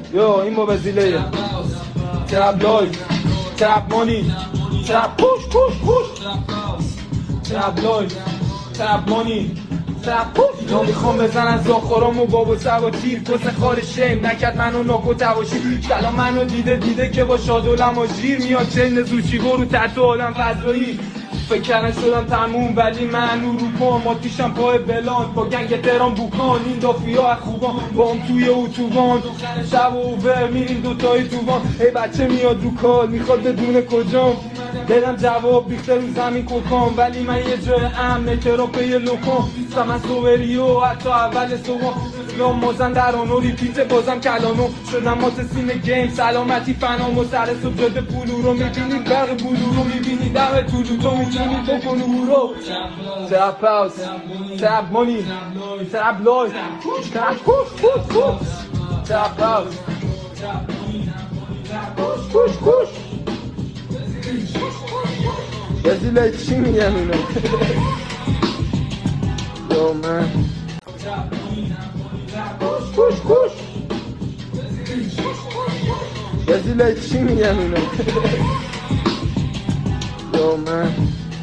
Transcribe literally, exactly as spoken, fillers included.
Yo, این با وزیله تراب لایف تراب مانی تراب پوش پوش پوش تراب لایف تراب مانی تراب پوش. یا میخوام بزنن زاخورامو بابا سوا تیر کس خار شیم نکرد منو ناکو تواشی کلا منو دیده دیده که با شادولم و جیر میاد چند زوچی برو تحت آدم فضایی فکر کردن شدم تموم ولی من اروپا ما پیشم پای بلان با گنگ تهران بوکان این دافیا خوبان با هم توی اتوبان شب و اوور میریم دوتایی توبان ای بچه میاد رو کال میخواد بدون کجام دلم جواب ریخته رو زمین کوکام ولی من یه جای امنه تراپه یه لوکام سمن سووریو حتی اول صبح یا مازن درانو ریپیت بازم کلانو شدم مات سینه گیم سلامتی فنام و سر صبح جاده پولو رو میبینی برق بولو رو میبینی دم طولو تو میتونی بکنو برو ترپ هاوس ترپ مانی ترپ لایف ترپ کوش کوش کوش ترپ هاوس کوش کوش کوش وزیله چی میگن اینا یو من کوش کوش کوش وزیله چی میگن اینا یو من